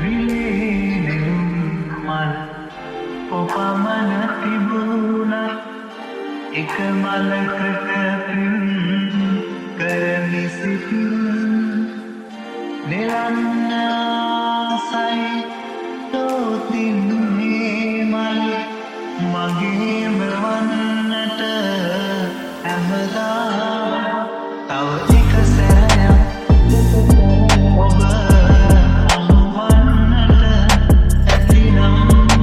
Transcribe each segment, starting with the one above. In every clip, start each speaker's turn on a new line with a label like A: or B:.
A: විලේනුම් මල් ඔපමණ තිබුණත් එක මලකට පින් කරමි සිටින් නෙලන්න ආසයි තෝතින් මේ මල් මගේම වන්නට හැමදා තව එක සැරයක් ඔබ හමුවන්නට ඇතිනම්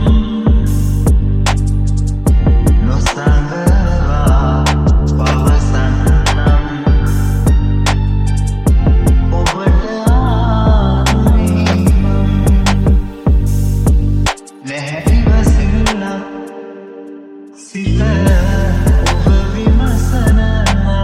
A: නොසඟවා පවසන්නම් ඔබට ආදරේ මම නැහැ ඉවසිල්ලක් සිත ඔබ විමසනවා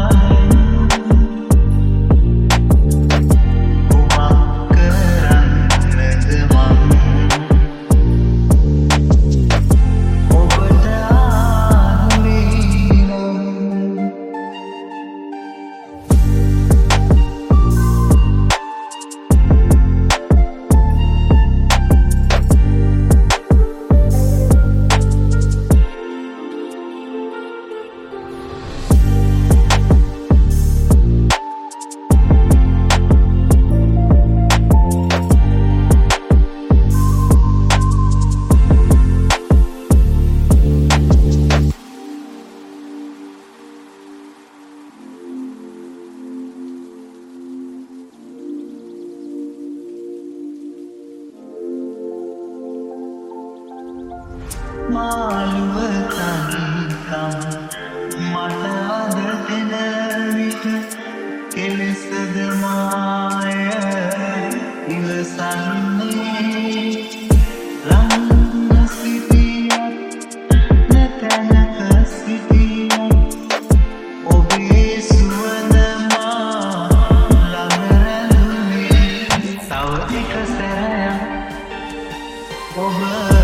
A: මාළුව තනිකම් මට අද දෙන විට කෙලෙසද මාය ඉවසන්නේ ළඟ සිටියත් නැතැනක සිටියත් ඔබේ සුවඳ මා ළඟ රැඳුනේ තව එක සැරයක් ඔබ